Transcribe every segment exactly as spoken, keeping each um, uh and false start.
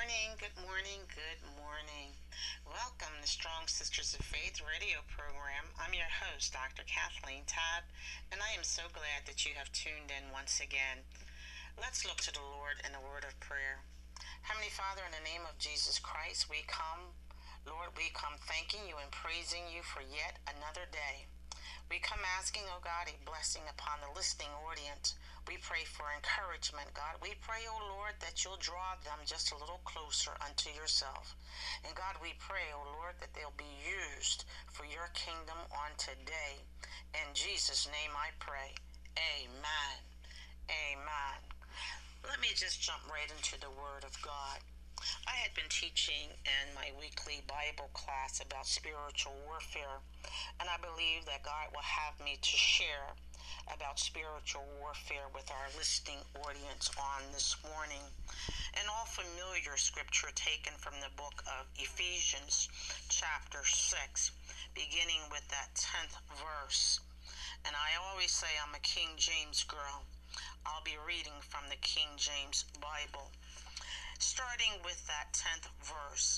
morning, good morning, good morning. Welcome to Strong Sisters of Faith radio program. I'm your host, Doctor Kathleen Tabb, and I am so glad that you have tuned in once again. Let's look to the Lord in a word of prayer. Heavenly Father, in the name of Jesus Christ, we come, Lord, we come thanking you and praising you for yet another day. We come asking, oh God, a blessing upon the listening audience. We pray for encouragement, God. We pray, oh Lord, that you'll draw them just a little closer unto yourself. And God, we pray, oh Lord, that they'll be used for your kingdom on today. In Jesus' name I pray. Amen. Amen. Let me just jump right into the Word of God. I had been teaching in my weekly Bible class about spiritual warfare, and I believe that God will have me to share about spiritual warfare with our listening audience on this morning. An all familiar scripture taken from the book of Ephesians chapter six, beginning with that tenth verse. And I always say I'm a King James girl. I'll be reading from the King James Bible, starting with that tenth verse.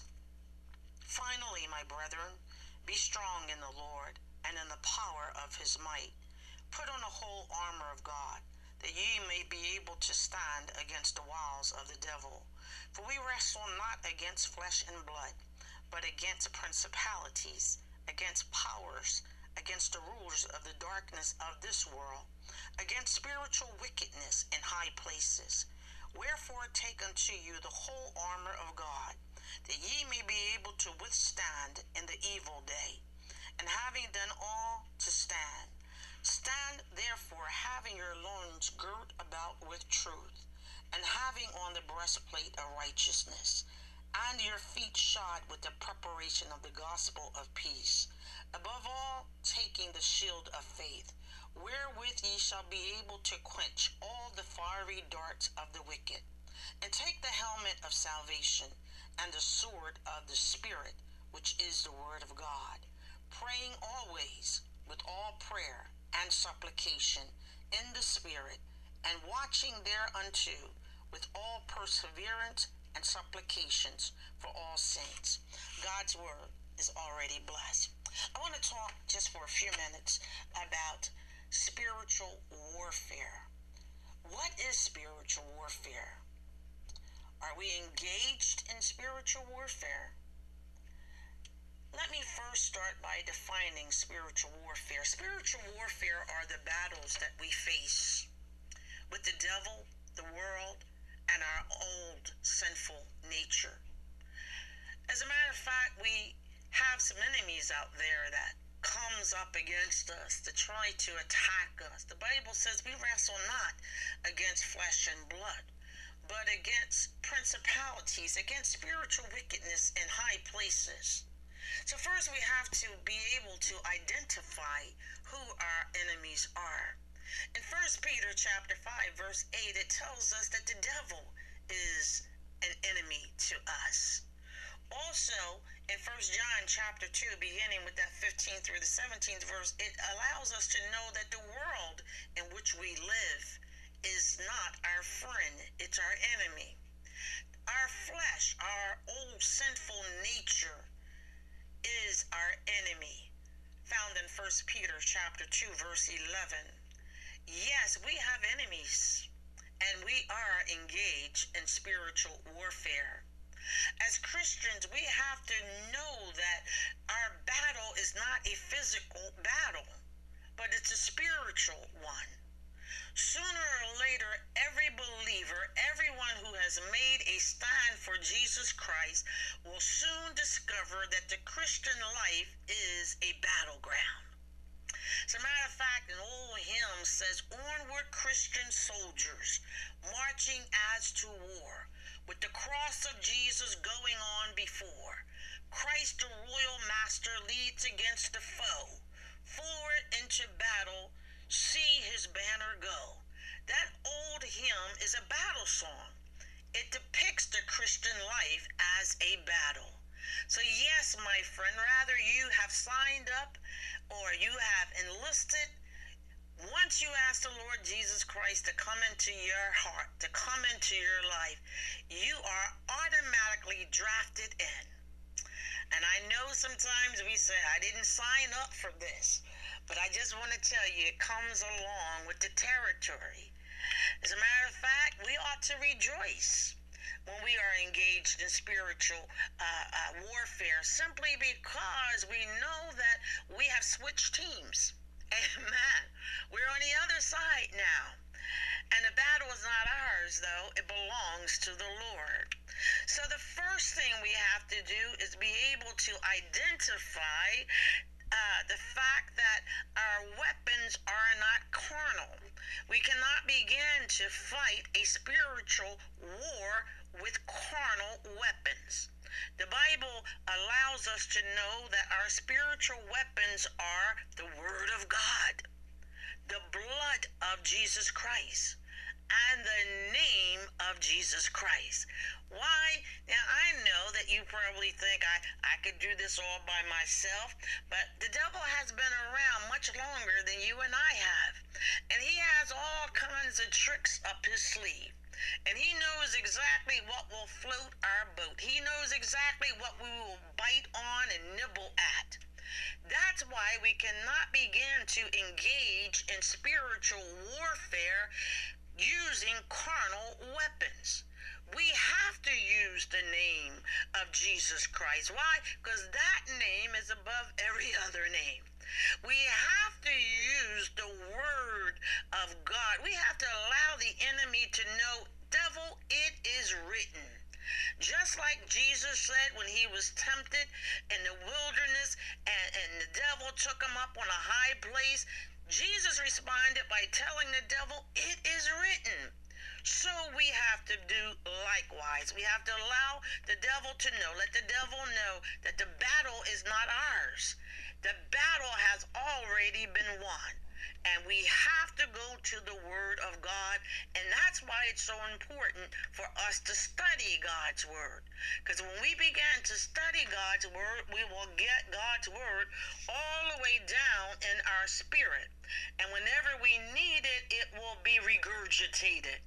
Finally, my brethren, be strong in the Lord and in the power of his might. Put on the whole armor of God, that ye may be able to stand against the wiles of the devil. For we wrestle not against flesh and blood, but against principalities, against powers, against the rulers of the darkness of this world, against spiritual wickedness in high places. Wherefore take unto you the whole armor of God, that ye may be able to withstand in the evil day. And having done all to stand, stand therefore, having your loins girt about with truth, and having on the breastplate of righteousness, and your feet shod with the preparation of the gospel of peace. Above all, taking the shield of faith, wherewith ye shall be able to quench all the fiery darts of the wicked. And take the helmet of salvation, and the sword of the Spirit, which is the word of God, praying always with all prayer and supplication in the Spirit, and watching thereunto with all perseverance and supplications for all saints. God's word is already blessed. I want to talk just for a few minutes about spiritual warfare. What is spiritual warfare? Are we engaged in spiritual warfare? Let me first start by defining spiritual warfare. Spiritual warfare are the battles that we face with the devil, the world, and our old sinful nature. As a matter of fact, we have some enemies out there that comes up against us to try to attack us. The Bible says we wrestle not against flesh and blood, but against principalities, against spiritual wickedness in high places. So first we have to be able to identify who our enemies are. In First Peter chapter five, verse eight, it tells us that the devil is an enemy to us. Also, in First John chapter two, beginning with that fifteenth through the seventeenth verse, it allows us to know that the world in which we live is not our friend, it's our enemy. Our flesh, our old sinful nature, is our enemy, found in First Peter chapter two, verse eleven. Yes, we have enemies, and we are engaged in spiritual warfare. As Christians, we have to know that our battle is not a physical battle, but it's a spiritual one. Sooner or later, every believer, everyone who has made a stand for Jesus Christ, will soon discover that the Christian life is a battleground. As a matter of fact, an old hymn says, "Onward, Christian soldiers, marching as to war, with the cross of Jesus going on before. Christ the royal master leads against the foe. Forward into battle, see his banner go." That old hymn is a battle song. It depicts the Christian life as a battle. So yes, my friend, rather you have signed up or you have enlisted Once you ask the Lord Jesus Christ to come into your heart, to come into your life, you are automatically drafted in. And I know sometimes we say, I didn't sign up for this, but I just want to tell you, it comes along with the territory. As a matter of fact, we ought to rejoice when we are engaged in spiritual uh, uh, warfare, simply because we know that we have switched teams. Amen. We're on the other side now. And the battle is not ours, though. It belongs to the Lord. So the first thing we have to do is be able to identify uh, the fact that our weapons are not carnal. We cannot begin to fight a spiritual war with carnal weapons. The Bible allows us to know that our spiritual weapons are the Word of God, the blood of Jesus Christ, and the name of Jesus Christ. Why? Now, I know that you probably think I, I could do this all by myself, but the devil has been around much longer than you and I have. And he has all kinds of tricks up his sleeve. And he knows exactly what will float our boat. He knows exactly what we will bite on and nibble at. That's why we cannot begin to engage in spiritual warfare using carnal weapons. We have to use the name of Jesus Christ. Why? Because that name is above every other name. We have to use the Word of God. We have to allow the enemy to know, devil, it is written. Just like Jesus said when he was tempted in the wilderness and, and the devil took him up on a high place, Jesus responded by telling the devil, it is written. So we have to do likewise. We have to allow the devil to know, let the devil know that the battle is not ours. The battle has already been won. And we have to go to the Word of God. And that's why it's so important for us to study God's Word. Because when we begin to study God's Word, we will get God's Word all the way down in our spirit. And whenever we need it, it will be regurgitated.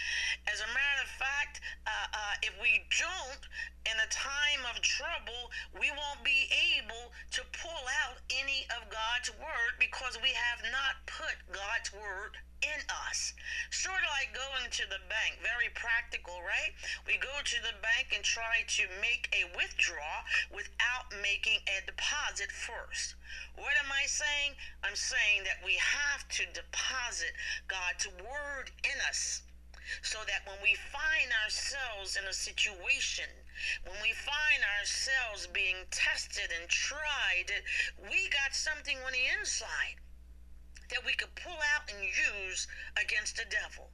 As a matter of fact, uh, uh, if we don't, in a time of trouble, we won't be able to pull out any of God's Word because we have not put God's Word in us. Sort of like going to the bank. Very practical, right? We go to the bank and try to make a withdrawal without making a deposit first. What am I saying? I'm saying that we have to deposit God's Word in us, so that when we find ourselves in a situation, when we find ourselves being tested and tried, we got something on the inside that we could pull out and use against the devil.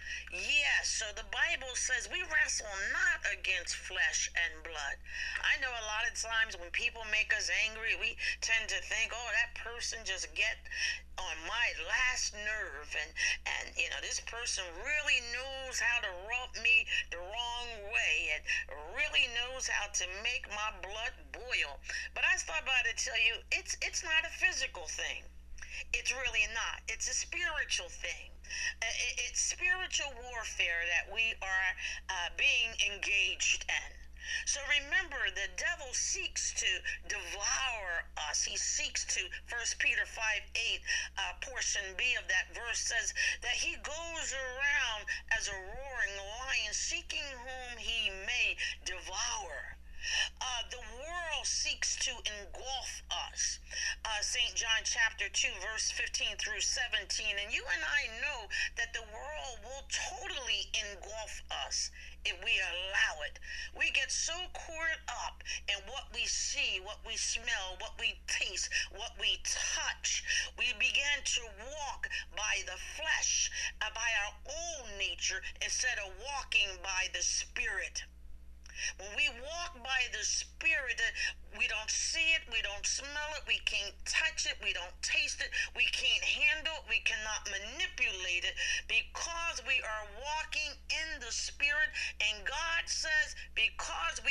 Yes, so the Bible says we wrestle not against flesh and blood. I know a lot of times when people make us angry, we tend to think, oh, that person just get on my last nerve, and, and you know, this person really knows how to rub me the wrong way and really knows how to make my blood boil. But I start by to tell you, it's it's not a physical thing. It's really not. It's a spiritual thing. It's spiritual warfare that we are uh, being engaged in. So remember, the devil seeks to devour us. He seeks to, First Peter five eight, uh, portion B of that verse says that he goes around as a roaring lion, seeking whom he may devour. Uh, the world seeks to engulf us. Uh, Saint John chapter two, verse fifteen through seventeen. And you and I know that the world will totally engulf us if we allow it. We get so caught up in what we see, what we smell, what we taste, what we touch. We begin to walk by the flesh, uh, by our own nature, instead of walking by the Spirit. When we walk by the Spirit, we don't see it, we don't smell it, we can't touch it, we don't taste it, we can't handle it, we cannot manipulate it, because we are walking in the Spirit. And God says, because we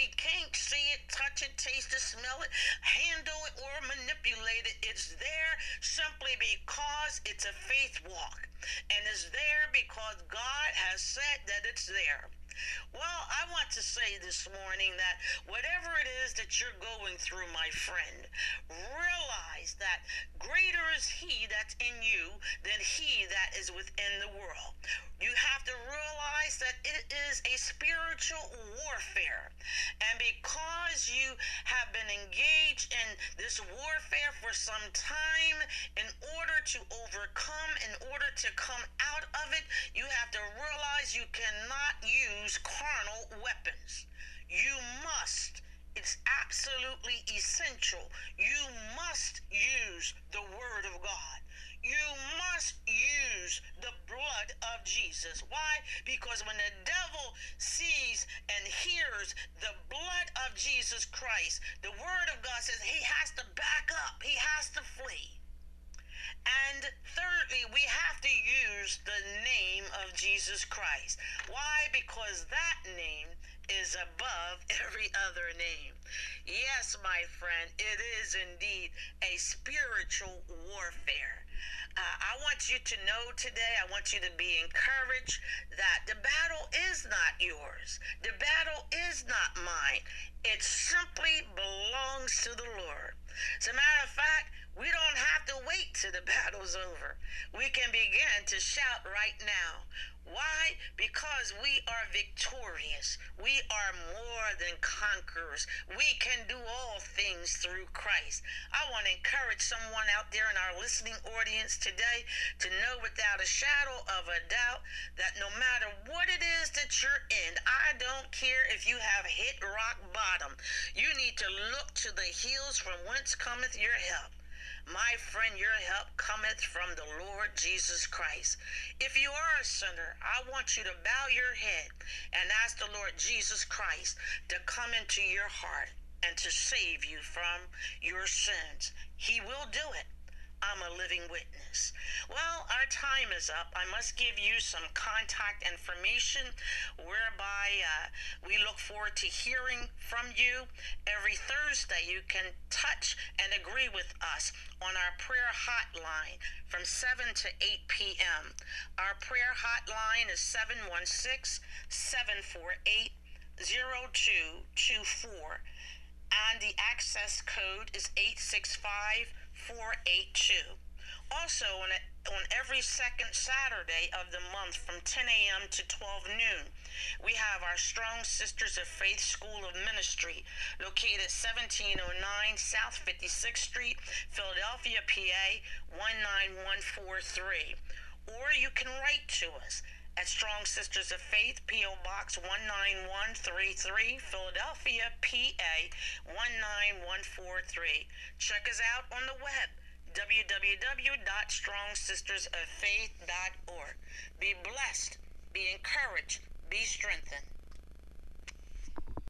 we can't see it, touch it, taste it, smell it, handle it, or manipulate it, it's there simply because it's a faith walk. And it's there because God has said that it's there. Well, I want to say this morning that whatever it is that you're going through, my friend, realize that greater is He that's in you than he that is within the world. You have to realize that it is a spiritual warfare. And because you have been engaged in this warfare for some time, in order to overcome, in order to come out of it, you have to realize you cannot use carnal weapons. You must, it's absolutely essential, you must use the Word of God. You must use the blood of Jesus. Why? Because when the devil sees and hears the blood of Jesus Christ, the Word of God says he has to back up, he has to flee. And thirdly, we have to use the name of Jesus Christ. Why? Because that name is above every other name. Yes, my friend, it is indeed a spiritual warfare. Uh, I want you to know today, I want you to be encouraged that the battle is not yours. The battle is not mine. It simply belongs to the Lord. As a matter of fact, we don't have to wait till the battle's over. We can begin to shout right now. Why? Because we are victorious. We are more than conquerors. We can do all things through Christ. I want to encourage someone out there in our listening audience today to know without a shadow of a doubt that no matter what it is that you're in, I don't care if you have hit rock bottom, you need to look to the hills from whence cometh your help. My friend, your help cometh from the Lord Jesus Christ. If you are a sinner, I want you to bow your head and ask the Lord Jesus Christ to come into your heart and to save you from your sins. He will do it. I'm a living witness. Well, our time is up. I must give you some contact information whereby uh, we look forward to hearing from you. Every Thursday, you can touch and agree with us on our prayer hotline from seven to eight p.m. Our prayer hotline is seven one six, seven four eight, zero two two four, and the access code is eight six five, four eight two. Also, on, a, on every second Saturday of the month from ten a.m. to twelve noon, we have our Strong Sisters of Faith School of Ministry located seventeen oh nine South fifty-sixth Street, Philadelphia, P A one nine one four three. Or you can write to us at Strong Sisters of Faith, P O. Box one nine one three three, Philadelphia, P A one nine one four three. Check us out on the web, w w w dot strong sisters of faith dot org. Be blessed, be encouraged, be strengthened.